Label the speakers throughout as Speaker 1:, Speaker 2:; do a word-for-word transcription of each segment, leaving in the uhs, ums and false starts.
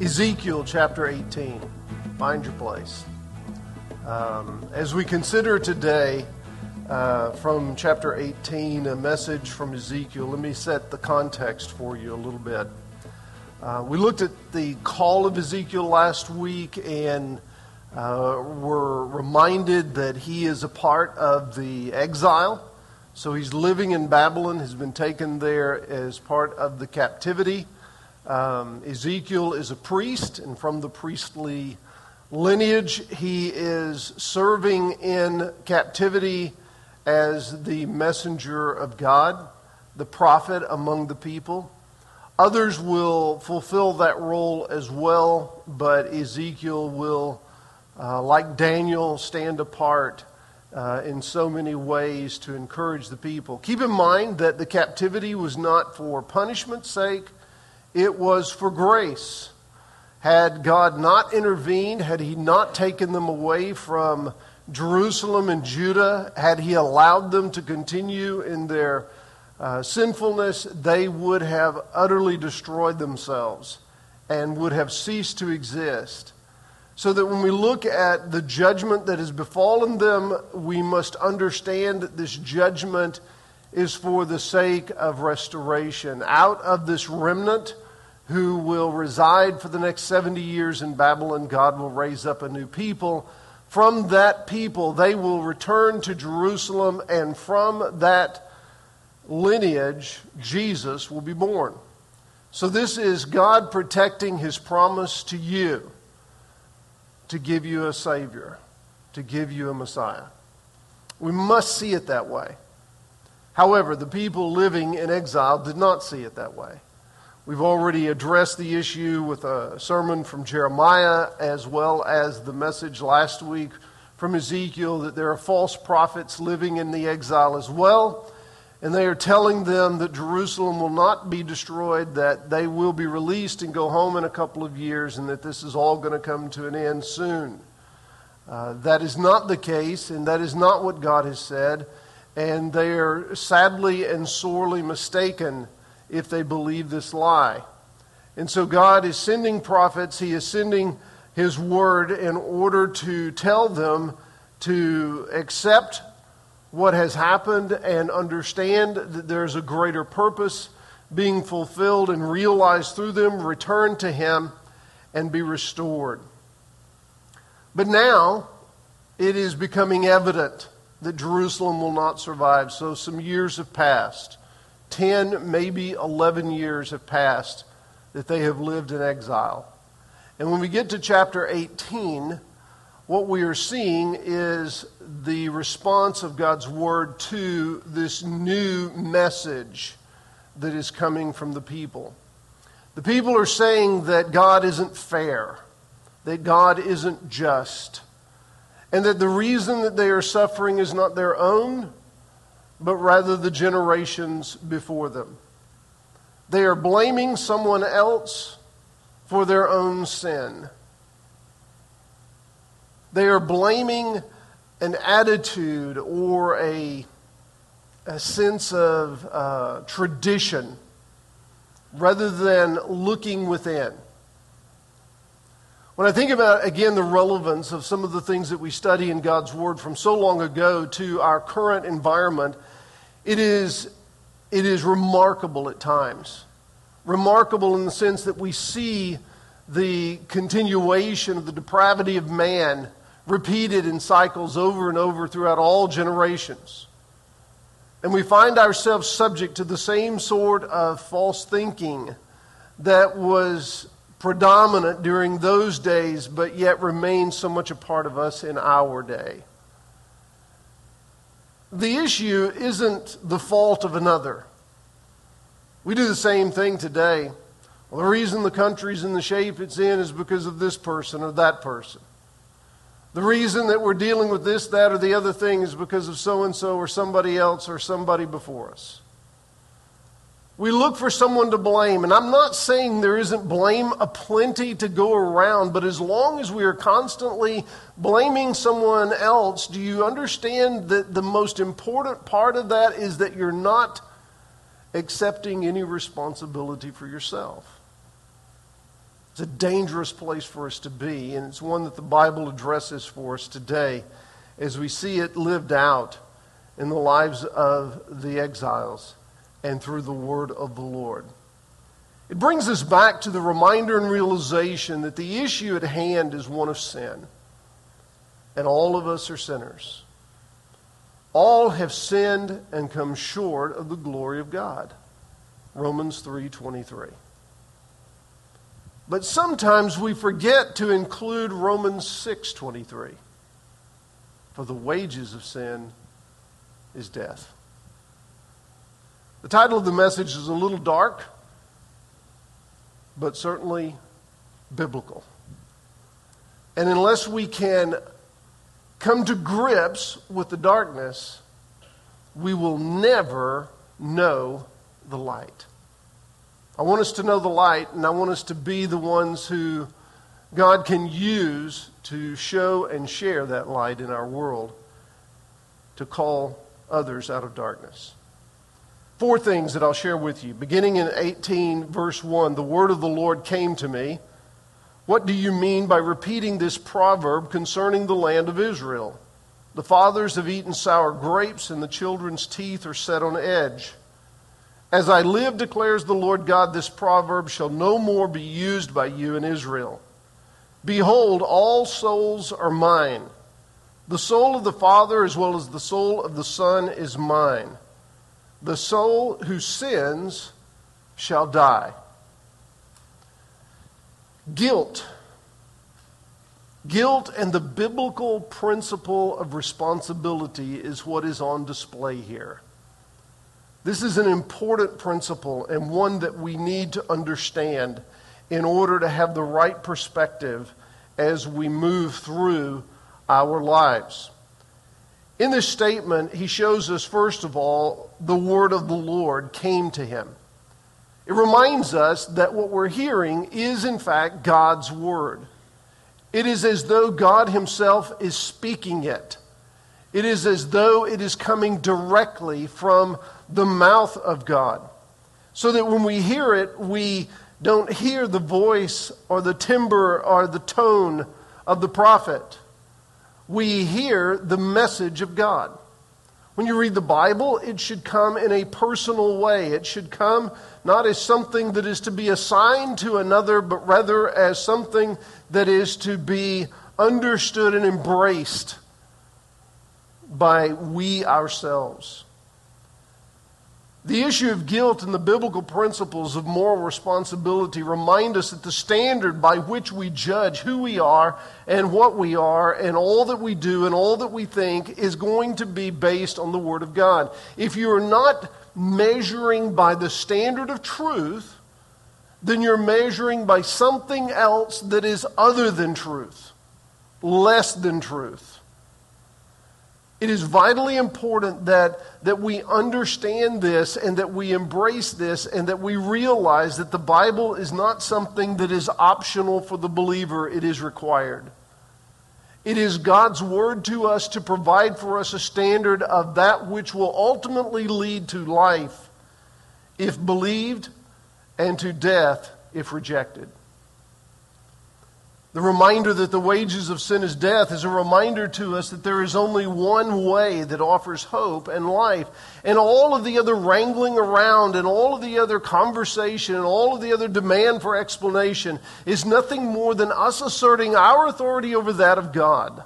Speaker 1: Ezekiel chapter eighteen. Find your place. Um, as we consider today uh, from chapter eighteen, a message from Ezekiel, let me set the context for you a little bit. Uh, we looked at the call of Ezekiel last week and uh, were reminded that he is a part of the exile. So he's living in Babylon, has been taken there as part of the captivity. Um, Ezekiel is a priest, and from the priestly lineage, he is serving in captivity as the messenger of God, the prophet among the people. Others will fulfill that role as well, but Ezekiel will, uh, like Daniel, stand apart uh, in so many ways to encourage the people. Keep in mind that the captivity was not for punishment's sake. It was for grace. Had God not intervened, had he not taken them away from Jerusalem and Judah, had he allowed them to continue in their uh, sinfulness, they would have utterly destroyed themselves and would have ceased to exist. So that when we look at the judgment that has befallen them, we must understand that this judgment is for the sake of restoration. Out of this remnant who will reside for the next seventy years in Babylon, God will raise up a new people. From that people, they will return to Jerusalem, and from that lineage, Jesus will be born. So this is God protecting his promise to you to give you a Savior, to give you a Messiah. We must see it that way. However, the people living in exile did not see it that way. We've already addressed the issue with a sermon from Jeremiah, as well as the message last week from Ezekiel that there are false prophets living in the exile as well. And they are telling them that Jerusalem will not be destroyed, that they will be released and go home in a couple of years, and that this is all going to come to an end soon. Uh, that is not the case, and that is not what God has said. And they are sadly and sorely mistaken if they believe this lie. And so God is sending prophets, he is sending his word in order to tell them to accept what has happened and understand that there's a greater purpose being fulfilled and realized through them, return to him and be restored. But now it is becoming evident that Jerusalem will not survive. So some years have passed. Ten, maybe eleven years have passed that they have lived in exile. And when we get to chapter eighteen, what we are seeing is the response of God's word to this new message that is coming from the people. The people are saying that God isn't fair, that God isn't just, and that the reason that they are suffering is not their own, but rather the generations before them. They are blaming someone else for their own sin. They are blaming an attitude or a, a sense of uh, tradition rather than looking within. When I think about, again, the relevance of some of the things that we study in God's Word from so long ago to our current environment, it is, it is remarkable at times. Remarkable in the sense that we see the continuation of the depravity of man repeated in cycles over and over throughout all generations. And we find ourselves subject to the same sort of false thinking that was predominant during those days, but yet remains so much a part of us in our day. The issue isn't the fault of another. We do the same thing today. Well, the reason the country's in the shape it's in is because of this person or that person. The reason that we're dealing with this, that, or the other thing is because of so-and-so or somebody else or somebody before us. We look for someone to blame, and I'm not saying there isn't blame aplenty to go around, but as long as we are constantly blaming someone else, do you understand that the most important part of that is that you're not accepting any responsibility for yourself? It's a dangerous place for us to be, and it's one that the Bible addresses for us today as we see it lived out in the lives of the exiles and through the word of the Lord. It brings us back to the reminder and realization that the issue at hand is one of sin, and all of us are sinners. All have sinned and come short of the glory of God. Romans three twenty-three. But sometimes we forget to include Romans six twenty-three. For the wages of sin is death. The title of the message is a little dark, but certainly biblical. And unless we can come to grips with the darkness, we will never know the light. I want us to know the light, and I want us to be the ones who God can use to show and share that light in our world, to call others out of darkness. Four things that I'll share with you. Beginning in eighteen, verse one, the word of the Lord came to me. What do you mean by repeating this proverb concerning the land of Israel? The fathers have eaten sour grapes, and the children's teeth are set on edge. As I live, declares the Lord God, this proverb shall no more be used by you in Israel. Behold, all souls are mine. The soul of the Father as well as the soul of the Son is mine. The soul who sins shall die. Guilt. Guilt and the biblical principle of responsibility is what is on display here. This is an important principle and one that we need to understand in order to have the right perspective as we move through our lives. In this statement, he shows us, first of all, the word of the Lord came to him. It reminds us that what we're hearing is, in fact, God's word. It is as though God himself is speaking it. It is as though it is coming directly from the mouth of God. So that when we hear it, we don't hear the voice or the timbre or the tone of the prophet. We hear the message of God. When you read the Bible, it should come in a personal way. It should come not as something that is to be assigned to another, but rather as something that is to be understood and embraced by we ourselves. The issue of guilt and the biblical principles of moral responsibility remind us that the standard by which we judge who we are and what we are and all that we do and all that we think is going to be based on the Word of God. If you are not measuring by the standard of truth, then you're measuring by something else that is other than truth, less than truth. It is vitally important that, that we understand this and that we embrace this and that we realize that the Bible is not something that is optional for the believer. It is required. It is God's word to us to provide for us a standard of that which will ultimately lead to life if believed and to death if rejected. The reminder that the wages of sin is death is a reminder to us that there is only one way that offers hope and life. And all of the other wrangling around and all of the other conversation and all of the other demand for explanation is nothing more than us asserting our authority over that of God.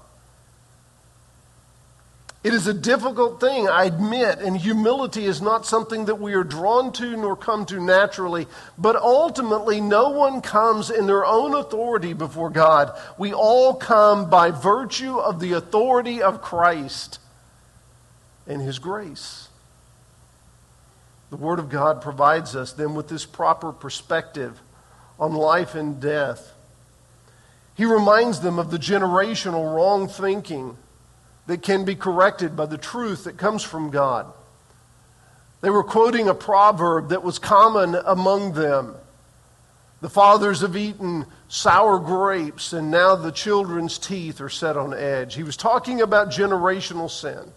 Speaker 1: It is a difficult thing, I admit, and humility is not something that we are drawn to nor come to naturally. But ultimately, no one comes in their own authority before God. We all come by virtue of the authority of Christ and His grace. The Word of God provides us then with this proper perspective on life and death. He reminds them of the generational wrong thinking that can be corrected by the truth that comes from God. They were quoting a proverb that was common among them. The fathers have eaten sour grapes, and now the children's teeth are set on edge. He was talking about generational sin.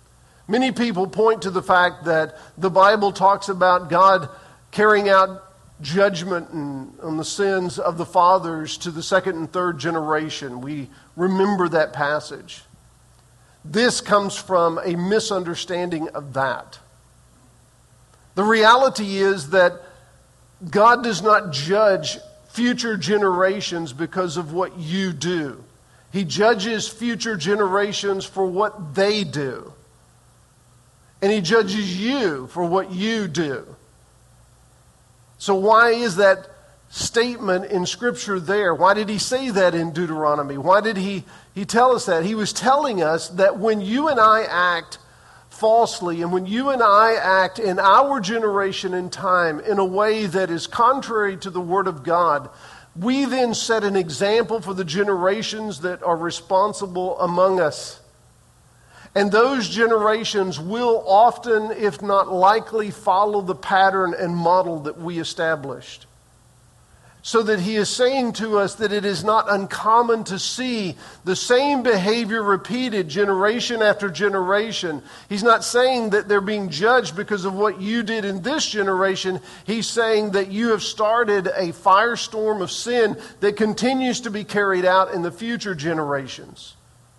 Speaker 1: Many people point to the fact that the Bible talks about God carrying out judgment and on the sins of the fathers to the second and third generation. We remember that passage. This comes from a misunderstanding of that. The reality is that God does not judge future generations because of what you do. He judges future generations for what they do. And He judges you for what you do. So why is that statement in Scripture there? Why did He say that in Deuteronomy? Why did He, he tell us that? He was telling us that when you and I act falsely, and when you and I act in our generation and time in a way that is contrary to the Word of God, we then set an example for the generations that are responsible among us. And those generations will often, if not likely, follow the pattern and model that we established. So that He is saying to us that it is not uncommon to see the same behavior repeated generation after generation. He's not saying that they're being judged because of what you did in this generation. He's saying that you have started a firestorm of sin that continues to be carried out in the future generations.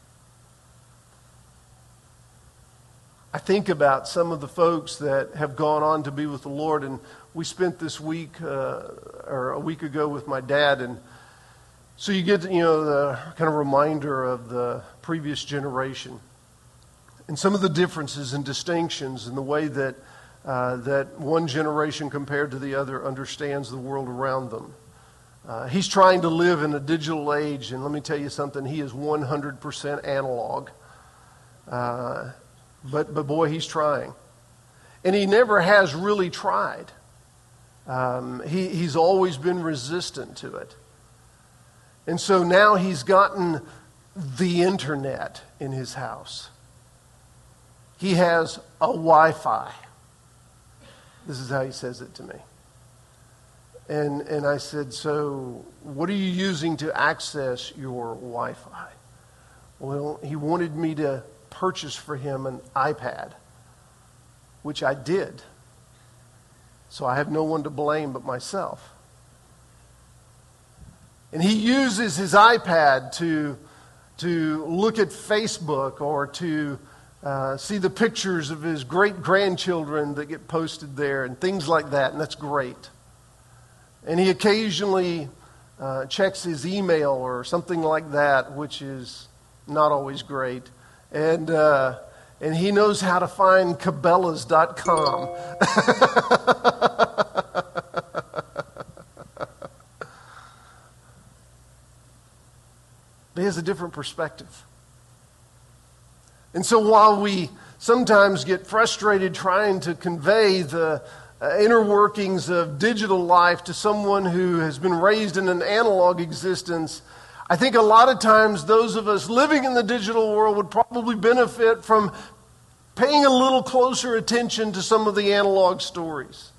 Speaker 1: I think about some of the folks that have gone on to be with the Lord, and we spent this week, uh, or a week ago with my dad, and so you get, you know, the kind of reminder of the previous generation, and some of the differences and distinctions in the way that uh, that one generation compared to the other understands the world around them. Uh, he's trying to live in a digital age, and let me tell you something, he is one hundred percent analog. Uh, But, but boy, he's trying. And he never has really tried. Um, he, he's always been resistant to it. And so now he's gotten the internet in his house. He has a Wi-Fi. This is how he says it to me. And, and I said, so what are you using to access your Wi-Fi? Well, he wanted me to purchase for him an iPad, which I did. So I have no one to blame but myself. And he uses his iPad to, to look at Facebook or to uh, see the pictures of his great-grandchildren that get posted there and things like that, and that's great. And he occasionally uh, checks his email or something like that, which is not always great. And uh, and he knows how to find Cabela's dot com. But he has a different perspective. And so while we sometimes get frustrated trying to convey the uh, inner workings of digital life to someone who has been raised in an analog existence, I think a lot of times those of us living in the digital world would probably benefit from paying a little closer attention to some of the analog stories.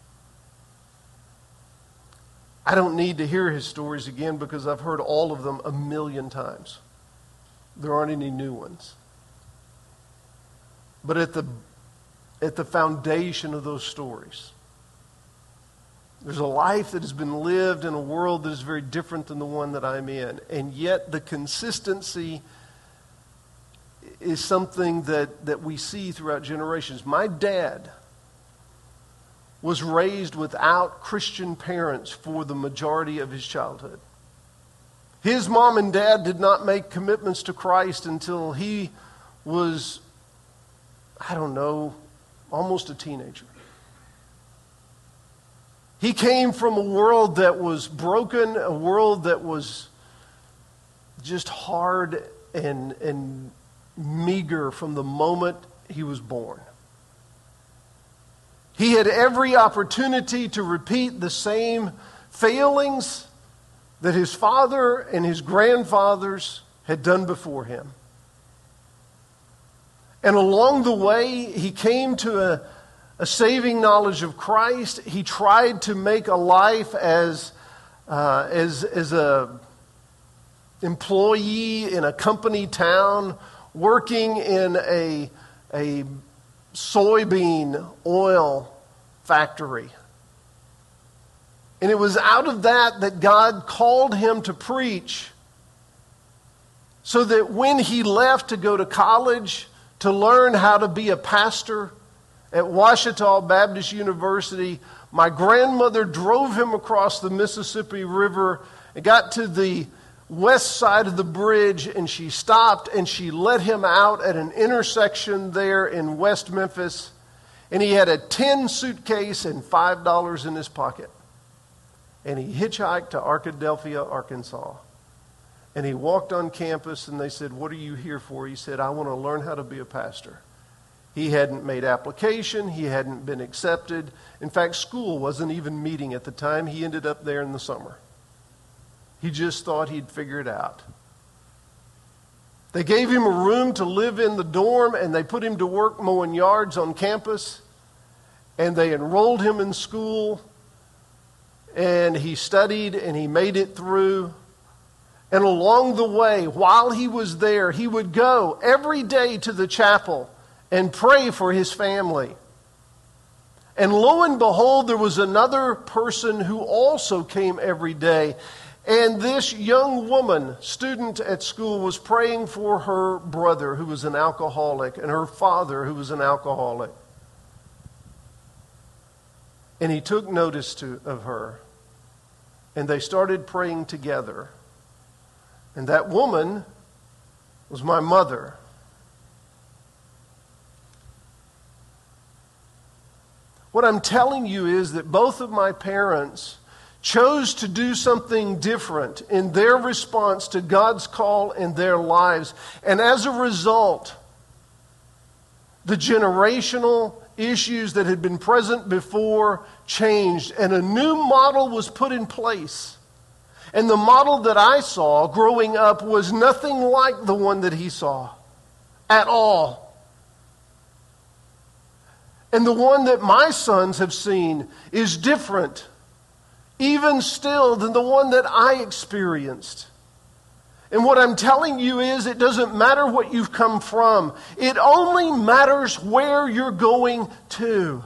Speaker 1: I don't need to hear his stories again because I've heard all of them a million times. There aren't any new ones. But at the, at the foundation of those stories, there's a life that has been lived in a world that is very different than the one that I'm in. And yet the consistency is something that, that we see throughout generations. My dad was raised without Christian parents for the majority of his childhood. His mom and dad did not make commitments to Christ until he was, I don't know, almost a teenager. He came from a world that was broken, a world that was just hard and, and meager from the moment he was born. He had every opportunity to repeat the same failings that his father and his grandfathers had done before him. And along the way, he came to a A saving knowledge of Christ. He tried to make a life as uh, as as a employee in a company town, working in a a soybean oil factory. And it was out of that that God called him to preach, so that when he left to go to college to learn how to be a pastor at Ouachita Baptist University, my grandmother drove him across the Mississippi River and got to the west side of the bridge, and she stopped and she let him out at an intersection there in West Memphis, and he had a tin suitcase and five dollars in his pocket. And he hitchhiked to Arkadelphia, Arkansas. And he walked on campus, and they said, "What are you here for?" He said, "I want to learn how to be a pastor." He hadn't made application. He hadn't been accepted. In fact, school wasn't even meeting at the time. He ended up there in the summer. He just thought he'd figure it out. They gave him a room to live in the dorm, and they put him to work mowing yards on campus. And they enrolled him in school. And he studied, and he made it through. And along the way, while he was there, he would go every day to the chapel and pray for his family. And lo and behold, there was another person who also came every day. And this young woman, student at school, was praying for her brother who was an alcoholic and her father who was an alcoholic. And he took notice to, of her. And they started praying together. And that woman was my mother. What I'm telling you is that both of my parents chose to do something different in their response to God's call in their lives. And as a result, the generational issues that had been present before changed, and a new model was put in place. And the model that I saw growing up was nothing like the one that he saw at all. And the one that my sons have seen is different, even still, than the one that I experienced. And what I'm telling you is, it doesn't matter what you've come from. It only matters where you're going to.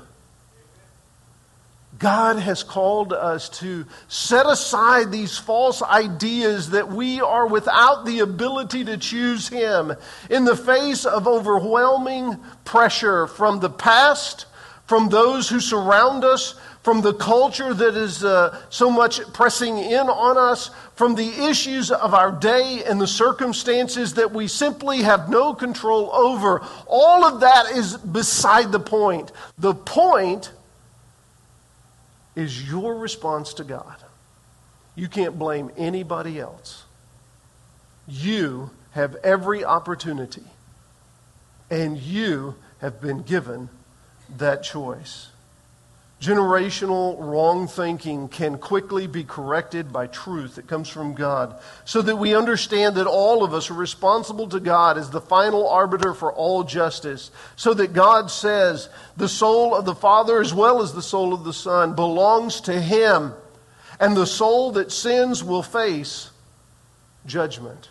Speaker 1: God has called us to set aside these false ideas that we are without the ability to choose Him in the face of overwhelming pressure from the past, from those who surround us, from the culture that is uh, so much pressing in on us, from the issues of our day and the circumstances that we simply have no control over. All of that is beside the point. The point is your response to God. You can't blame anybody else. You have every opportunity, and you have been given that choice. Generational wrong thinking can quickly be corrected by truth that comes from God, so that we understand that all of us are responsible to God as the final arbiter for all justice, so that God says the soul of the Father as well as the soul of the Son belongs to Him, and the soul that sins will face judgment.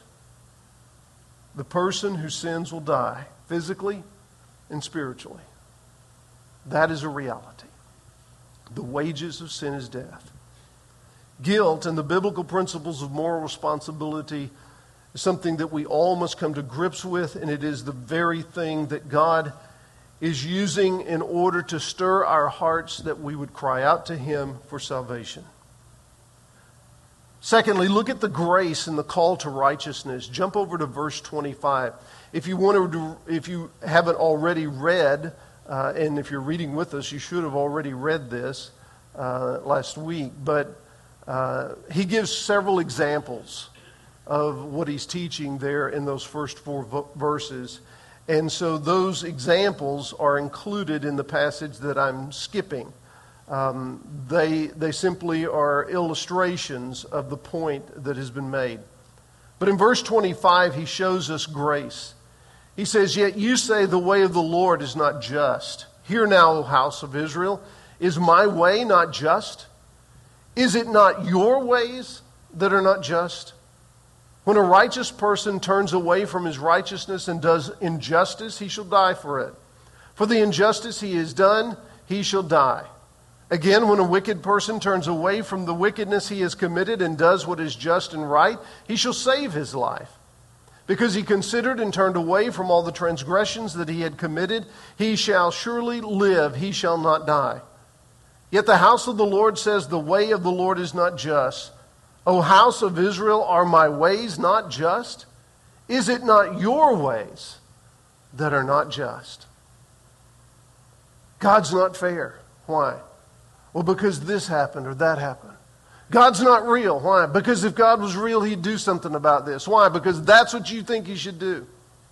Speaker 1: The person who sins will die, physically and spiritually. That is a reality. The wages of sin is death. Guilt and the biblical principles of moral responsibility is something that we all must come to grips with, and it is the very thing that God is using in order to stir our hearts that we would cry out to Him for salvation. Secondly, look at the grace and the call to righteousness. Jump over to verse twenty-five. If you want to, if you haven't already read, Uh, and if you're reading with us, you should have already read this uh, last week. But uh, he gives several examples of what he's teaching there in those first four vo- verses. And so those examples are included in the passage that I'm skipping. Um, they, they simply are illustrations of the point that has been made. But in verse twenty-five, he shows us grace. He says, "Yet you say the way of the Lord is not just. Hear now, O house of Israel, is my way not just? Is it not your ways that are not just? When a righteous person turns away from his righteousness and does injustice, he shall die for it. For the injustice he has done, he shall die. Again, when a wicked person turns away from the wickedness he has committed and does what is just and right, he shall save his life. Because he considered and turned away from all the transgressions that he had committed, he shall surely live, he shall not die. Yet the house of the Lord says, the way of the Lord is not just. O house of Israel, are my ways not just? Is it not your ways that are not just? God's not fair. Why? Well, because this happened or that happened. God's not real. Why? Because if God was real, he'd do something about this. Why? Because that's what you think he should do.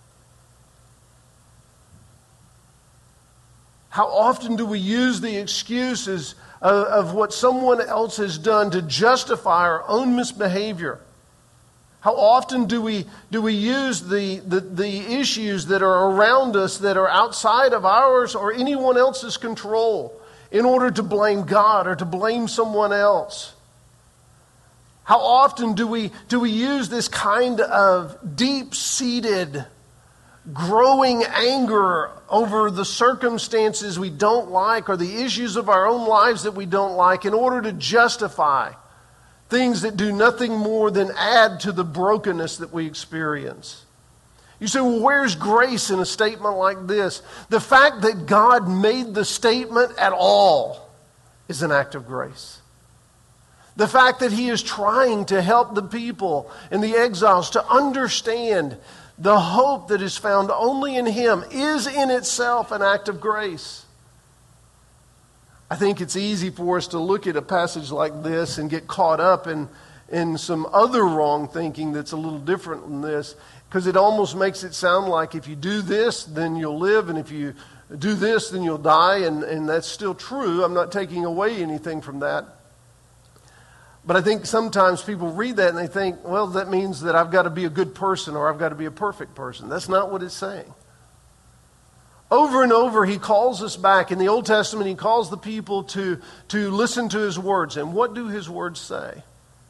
Speaker 1: How often do we use the excuses of, of what someone else has done to justify our own misbehavior? How often do we do we use the, the, the issues that are around us that are outside of ours or anyone else's control in order to blame God or to blame someone else? How often do we do we use this kind of deep-seated, growing anger over the circumstances we don't like or the issues of our own lives that we don't like in order to justify things that do nothing more than add to the brokenness that we experience? You say, well, where's grace in a statement like this? The fact that God made the statement at all is an act of grace. The fact that he is trying to help the people and the exiles to understand the hope that is found only in him is in itself an act of grace. I think it's easy for us to look at a passage like this and get caught up in, in some other wrong thinking that's a little different than this, because it almost makes it sound like if you do this, then you'll live, and if you do this, then you'll die, and, and that's still true. I'm not taking away anything from that. But I think sometimes people read that and they think, well, that means that I've got to be a good person or I've got to be a perfect person. That's not what it's saying. Over and over, he calls us back. In the Old Testament, he calls the people to, to listen to his words. And what do his words say?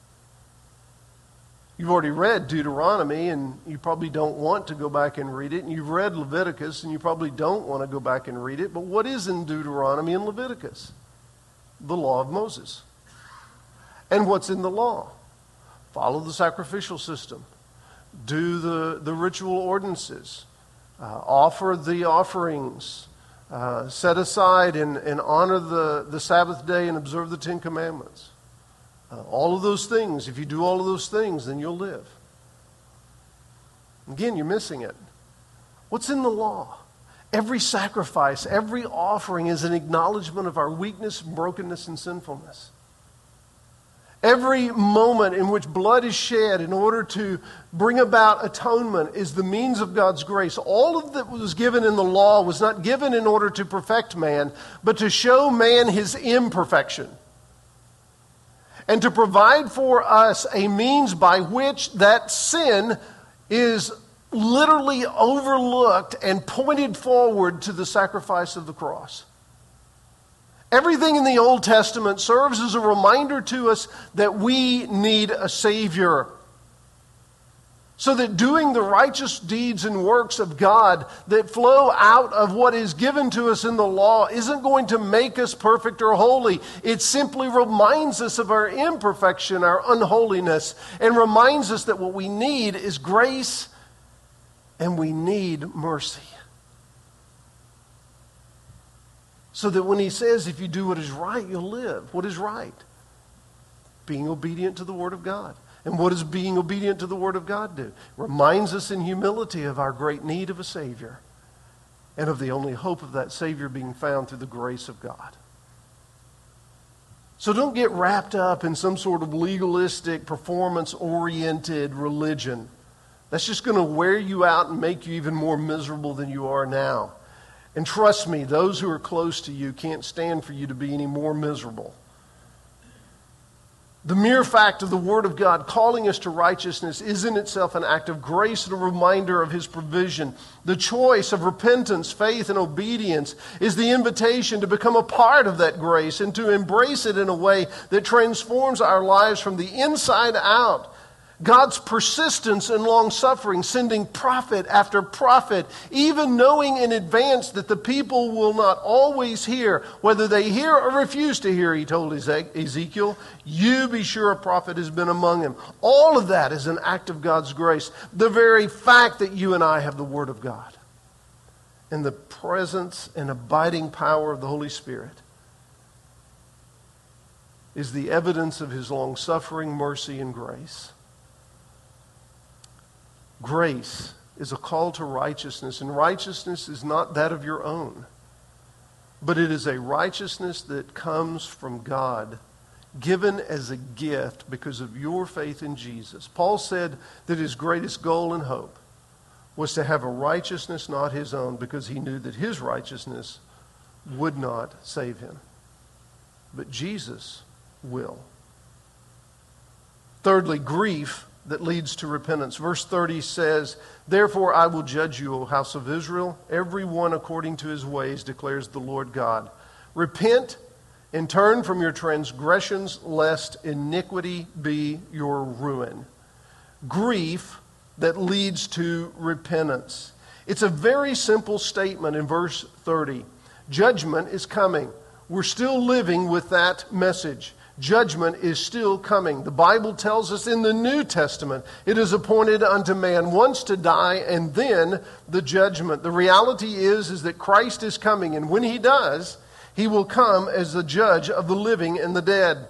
Speaker 1: You've already read Deuteronomy, and you probably don't want to go back and read it. And you've read Leviticus, and you probably don't want to go back and read it. But what is in Deuteronomy and Leviticus? The law of Moses. And what's in the law? Follow the sacrificial system. Do the, the ritual ordinances. Uh, offer the offerings. Uh, set aside and, and honor the, the Sabbath day and observe the Ten Commandments. Uh, all of those things, if you do all of those things, then you'll live. Again, you're missing it. What's in the law? Every sacrifice, every offering is an acknowledgement of our weakness, brokenness, and sinfulness. Every moment in which blood is shed in order to bring about atonement is the means of God's grace. All of that was given in the law was not given in order to perfect man, but to show man his imperfection. And to provide for us a means by which that sin is literally overlooked and pointed forward to the sacrifice of the cross. Everything in the Old Testament serves as a reminder to us that we need a Savior. So that doing the righteous deeds and works of God that flow out of what is given to us in the law isn't going to make us perfect or holy. It simply reminds us of our imperfection, our unholiness, and reminds us that what we need is grace and we need mercy. So that when he says, if you do what is right, you'll live. What is right? Being obedient to the Word of God. And what does being obedient to the Word of God do? Reminds us in humility of our great need of a Savior and of the only hope of that Savior being found through the grace of God. So don't get wrapped up in some sort of legalistic, performance-oriented religion. That's just going to wear you out and make you even more miserable than you are now. And trust me, those who are close to you can't stand for you to be any more miserable. The mere fact of the Word of God calling us to righteousness is in itself an act of grace and a reminder of His provision. The choice of repentance, faith, and obedience is the invitation to become a part of that grace and to embrace it in a way that transforms our lives from the inside out, God's persistence and long-suffering, sending prophet after prophet, even knowing in advance that the people will not always hear. Whether they hear or refuse to hear, he told Ezekiel, you be sure a prophet has been among them. All of that is an act of God's grace. The very fact that you and I have the Word of God and the presence and abiding power of the Holy Spirit is the evidence of his long-suffering, mercy, and grace. Grace is a call to righteousness, and righteousness is not that of your own, but it is a righteousness that comes from God, given as a gift because of your faith in Jesus. Paul said that his greatest goal and hope was to have a righteousness not his own, because he knew that his righteousness would not save him. But Jesus will. Thirdly, grief that leads to repentance. Verse thirty says, therefore I will judge you, O house of Israel, every one according to his ways, declares the Lord God. Repent and turn from your transgressions, lest iniquity be your ruin. Grief that leads to repentance. It's a very simple statement in verse thirty. Judgment is coming. We're still living with that message. Judgment is still coming. The Bible tells us in the New Testament, it is appointed unto man once to die and then the judgment. The reality is, is that Christ is coming, and when he does, he will come as the judge of the living and the dead.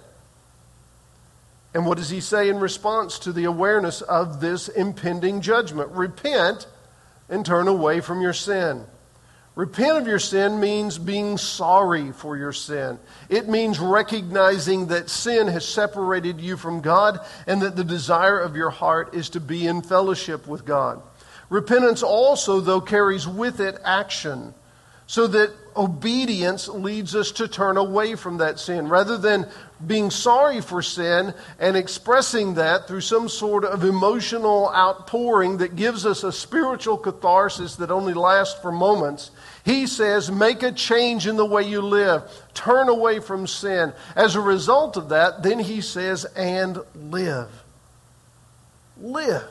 Speaker 1: And what does he say in response to the awareness of this impending judgment? Repent and turn away from your sin. Repent of your sin means being sorry for your sin. It means recognizing that sin has separated you from God and that the desire of your heart is to be in fellowship with God. Repentance also, though, carries with it action, so that obedience leads us to turn away from that sin. Rather than being sorry for sin and expressing that through some sort of emotional outpouring that gives us a spiritual catharsis that only lasts for moments, he says, make a change in the way you live. Turn away from sin. As a result of that, then he says, and live. Live.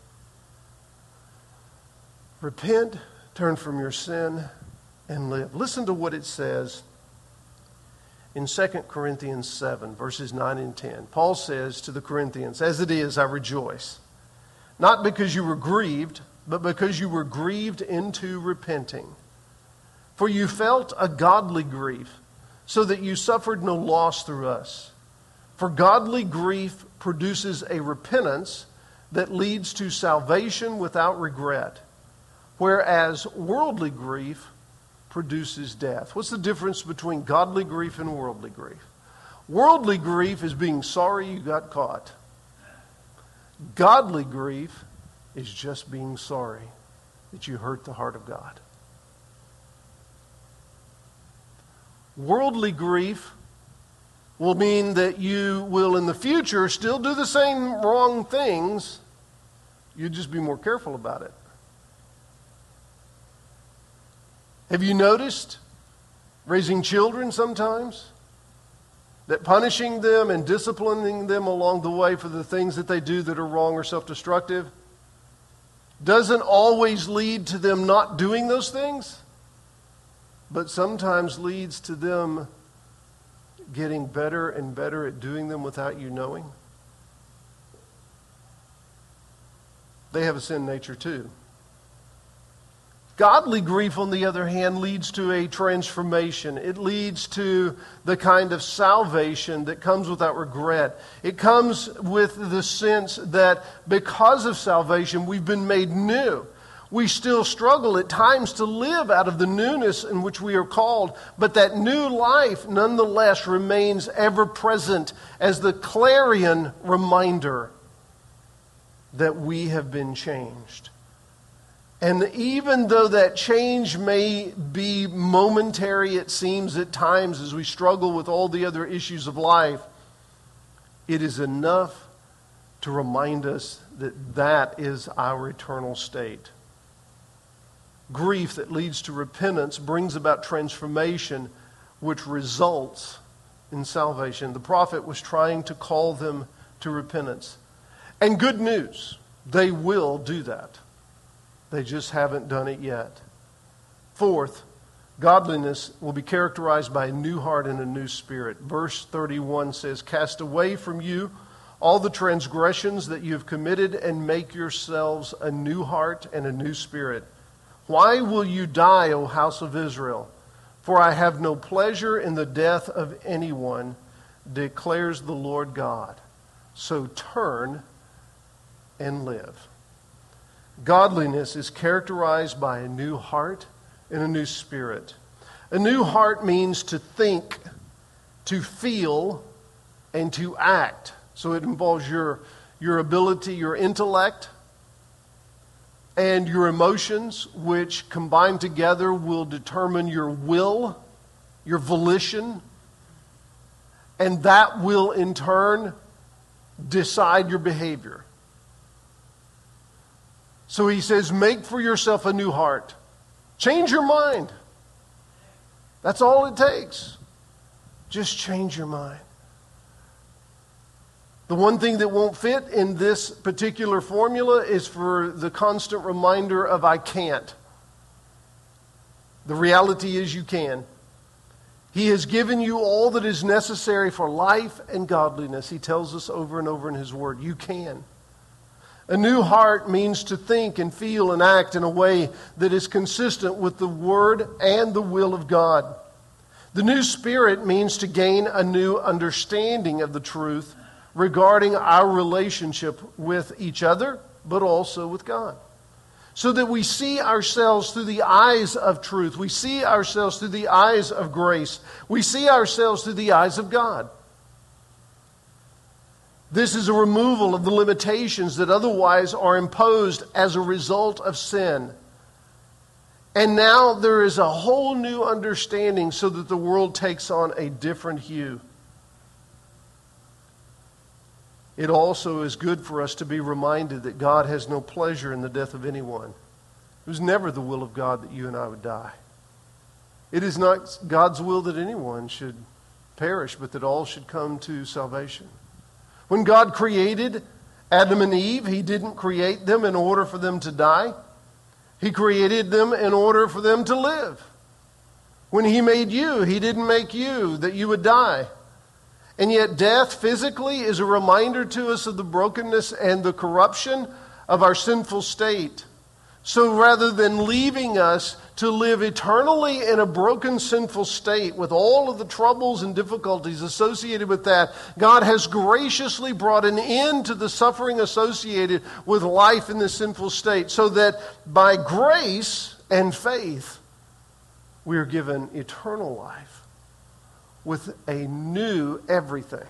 Speaker 1: Repent, turn from your sin, and live. Listen to what it says in Second Corinthians seven, verses nine and ten. Paul says to the Corinthians, as it is, I rejoice, not because you were grieved, but because you were grieved into repenting. For you felt a godly grief, so that you suffered no loss through us. For godly grief produces a repentance that leads to salvation without regret, whereas worldly grief produces death. What's the difference between godly grief and worldly grief? Worldly grief is being sorry you got caught. Godly grief is just being sorry that you hurt the heart of God. Worldly grief will mean that you will in the future still do the same wrong things. You just be more careful about it. Have you noticed raising children sometimes that punishing them and disciplining them along the way for the things that they do that are wrong or self-destructive doesn't always lead to them not doing those things, but sometimes leads to them getting better and better at doing them without you knowing? They have a sin nature too. Godly grief, on the other hand, leads to a transformation. It leads to the kind of salvation that comes without regret. It comes with the sense that because of salvation, we've been made new. We still struggle at times to live out of the newness in which we are called, but that new life nonetheless remains ever present as the clarion reminder that we have been changed. And even though that change may be momentary, it seems at times as we struggle with all the other issues of life, it is enough to remind us that that is our eternal state. Grief that leads to repentance brings about transformation, which results in salvation. The prophet was trying to call them to repentance. And good news, they will do that. They just haven't done it yet. Fourth, godliness will be characterized by a new heart and a new spirit. Verse thirty-one says, "Cast away from you all the transgressions that you have committed and make yourselves a new heart and a new spirit. Why will you die, O house of Israel? For I have no pleasure in the death of anyone, declares the Lord God. So turn and live." Godliness is characterized by a new heart and a new spirit. A new heart means to think, to feel, and to act. So it involves your, your ability, your intellect, and your emotions, which combined together will determine your will, your volition, and that will in turn decide your behavior. So he says, make for yourself a new heart. Change your mind. That's all it takes. Just change your mind. The one thing that won't fit in this particular formula is for the constant reminder of I can't. The reality is you can. He has given you all that is necessary for life and godliness. He tells us over and over in His Word, you can. A new heart means to think and feel and act in a way that is consistent with the Word and the will of God. The new spirit means to gain a new understanding of the truth regarding our relationship with each other, but also with God. So that we see ourselves through the eyes of truth. We see ourselves through the eyes of grace. We see ourselves through the eyes of God. This is a removal of the limitations that otherwise are imposed as a result of sin. And now there is a whole new understanding so that the world takes on a different hue. It also is good for us to be reminded that God has no pleasure in the death of anyone. It was never the will of God that you and I would die. It is not God's will that anyone should perish, but that all should come to salvation. When God created Adam and Eve, He didn't create them in order for them to die. He created them in order for them to live. When He made you, He didn't make you that you would die. And yet death physically is a reminder to us of the brokenness and the corruption of our sinful state. So rather than leaving us to live eternally in a broken, sinful state with all of the troubles and difficulties associated with that, God has graciously brought an end to the suffering associated with life in this sinful state, so that by grace and faith, we are given eternal life with a new everything.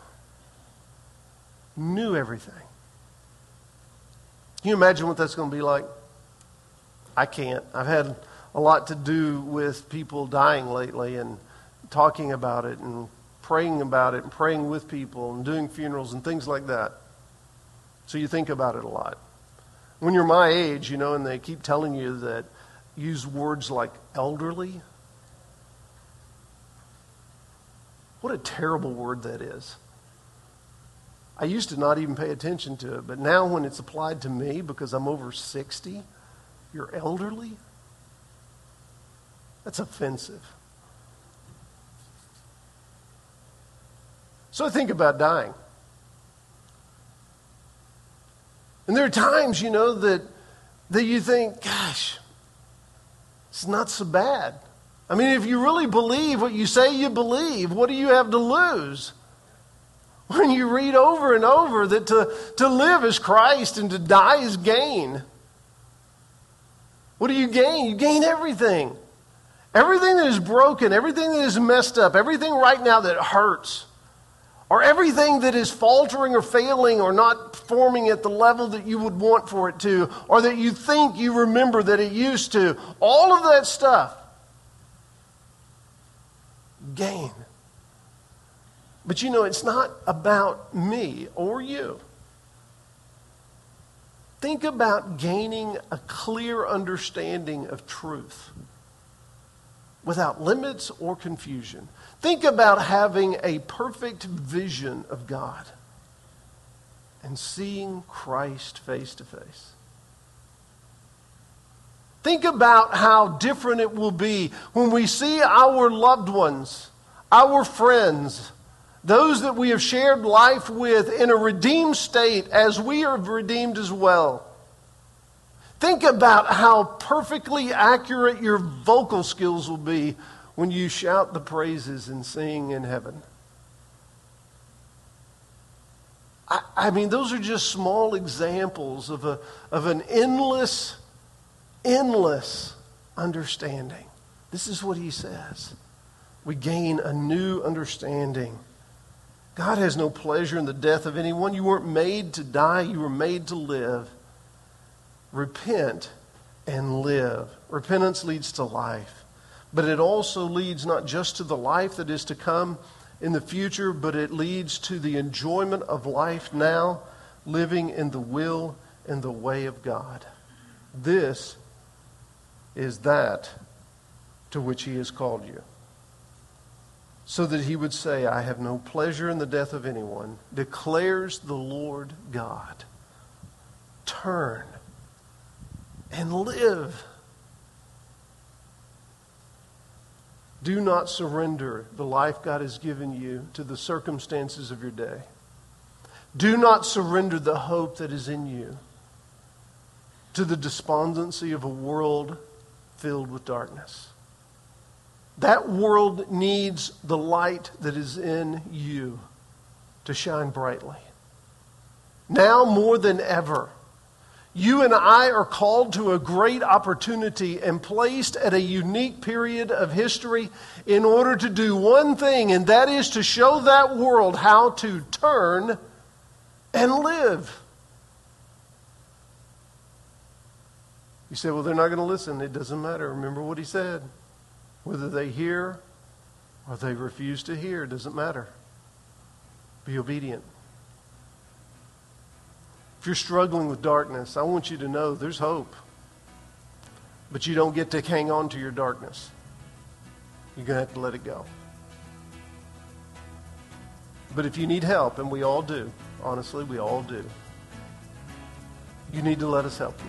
Speaker 1: New everything. Can you imagine what that's going to be like? I can't. I've had a lot to do with people dying lately and talking about it and praying about it and praying with people and doing funerals and things like that. So you think about it a lot. When you're my age, you know, and they keep telling you that, use words like elderly. What a terrible word that is. I used to not even pay attention to it, but now when it's applied to me because I'm over sixty, you're elderly? That's offensive. So I think about dying. And there are times, you know, that, that you think, gosh, it's not so bad. I mean, if you really believe what you say you believe, what do you have to lose? When you read over and over that to, to live is Christ and to die is gain. What do you gain? You gain everything. Everything that is broken, everything that is messed up, everything right now that hurts, or everything that is faltering or failing or not performing at the level that you would want for it to, or that you think you remember that it used to, all of that stuff, gain. But you know, it's not about me or you. Think about gaining a clear understanding of truth without limits or confusion. Think about having a perfect vision of God. and seeing Christ face to face. Think about how different it will be when we see our loved ones, our friends, those that we have shared life with in a redeemed state as we are redeemed as well. Think about how perfectly accurate your vocal skills will be when you shout the praises and sing in heaven. I, I mean, those are just small examples of a of an endless, endless understanding. This is what he says. We gain a new understanding. God has no pleasure in the death of anyone. You weren't made to die. You were made to live. Repent and live. Repentance leads to life. But it also leads not just to the life that is to come in the future, but it leads to the enjoyment of life now, living in the will and the way of God. This is that to which he has called you. So that he would say, I have no pleasure in the death of anyone, declares the Lord God. Turn and live. Do not surrender the life God has given you to the circumstances of your day. Do not surrender the hope that is in you to the despondency of a world filled with darkness. That world needs the light that is in you to shine brightly. Now more than ever, you and I are called to a great opportunity and placed at a unique period of history in order to do one thing, and that is to show that world how to turn and live. You say, well, they're not going to listen. It doesn't matter. Remember what he said. Whether they hear or they refuse to hear, it doesn't matter. Be obedient. If you're struggling with darkness, I want you to know there's hope. But you don't get to hang on to your darkness. You're going to have to let it go. But if you need help, and we all do, honestly, we all do, you need to let us help you.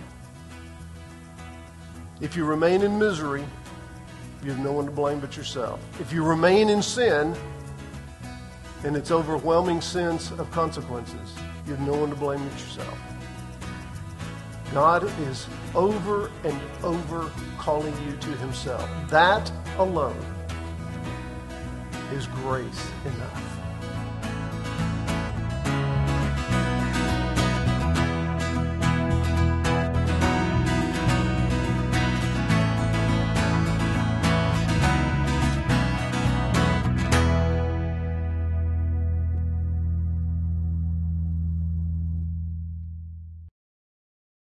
Speaker 1: If you remain in misery, you have no one to blame but yourself. If you remain in sin, and its overwhelming sense of consequences, you have no one to blame but yourself. God is over and over calling you to himself. That alone is grace enough.